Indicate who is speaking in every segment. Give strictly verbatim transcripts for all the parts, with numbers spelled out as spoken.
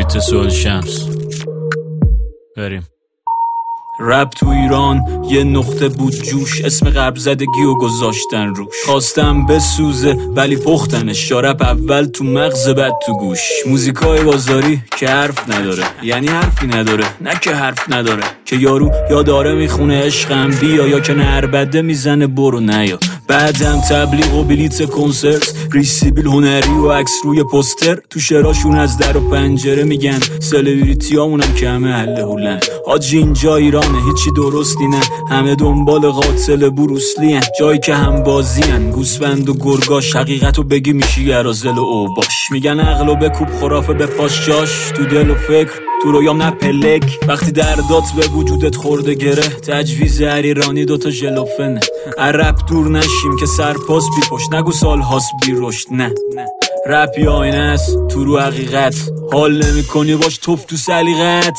Speaker 1: فیت سول شمس. بریم. رپ تو ایران یه نقطه بود جوش، اسم غرب زدگی و گذاشتن روش. خواستم بسوزه ولی پختنش، یا رپ اول تو مغز بعد تو گوش. موزیکای بازاری که حرف نداره، یعنی حرفی نداره، نه که حرف نداره. که یارو یا داره میخونه عشقم بیا، یا که نربده میزنه برو نیا. بعدم تبلیغ و بلیت کنسرت، ریسیبیل هنری و عکس روی پوستر. تو شعراشون از در و پنجره میگن، سلبریتی هامونم که همه حل هولن. حاجی اینجا ایرانه هیچی درستی نه، همه دنبال قاتل بروسلی هن. جایی که هم بازی هن، گوسفند و گرگاش. حقیقتو بگی میشی گرازل و اوباش. میگن عقل و بکوب خرافه به پاش جاش. تو دل و فکر تو رویام نه پلک، وقتی دردات به وجودت خورده گره. تجویز عریرانی دوتا ژلوفنه. رپ دور نشیم که سرپاس بی پشت، نگو سال هاست بی رشد. نه رپ یا آینه است تو رو حقیقت، حال نمی کنی باش توف تو سلیقت.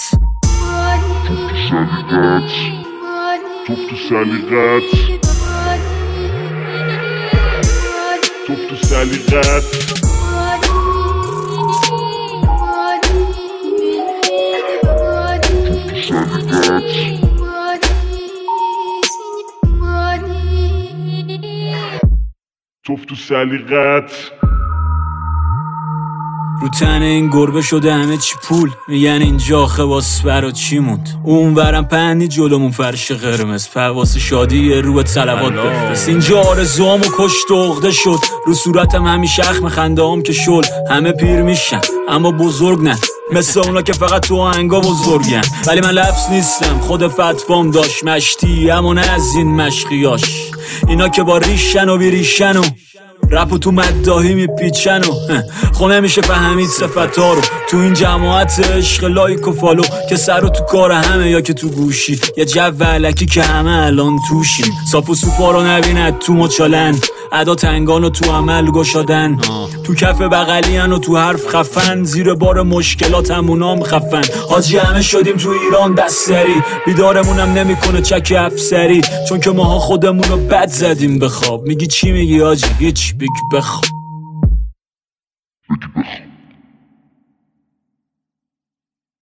Speaker 2: توف تو سلیقت، توف تو سلیقت. توف تو سلیقت.
Speaker 1: رو تن این گربه شده همه چی پول، میگن اینجا خواست برا چی موند. اون برم پنی جلومون فرش قرمز، پواس شادی رو صلوات بفرست. اینجا آرزوامو کشت و عقده شد، رو صورتم همیشه اخم خنده هم که شل. همه پیر میشن اما بزرگ نه، مثل اونا که فقط تو آهنگا بزرگن. ولی من لفظ نیستم، خود فتوام داشت مشتی، اما نه از این مشقیاش. اینا که با ریشن و بیریشن و رپو تو مداهی میپیچن و خونه میشه فهمید صفتا رو. تو این جماعت عشق لایک و فالو، که سر رو تو کار همه یا که تو گوشی. یه جو علکی که همه الان توشیم، صاف و سوپا رو نبیند تو مچالن. ادا تنگان و تو عمل گشادن، تو کف بغلیان و تو حرف خفن. زیر بار مشکلات همونام خفن. حاجی همه شدیم تو ایران دستری، بیدارمونم نمیکنه چک افسری. چون که ماها خودمون رو بد زدیم به خواب. میگی چی میگی حاجی؟ هیچ بگی بخواب.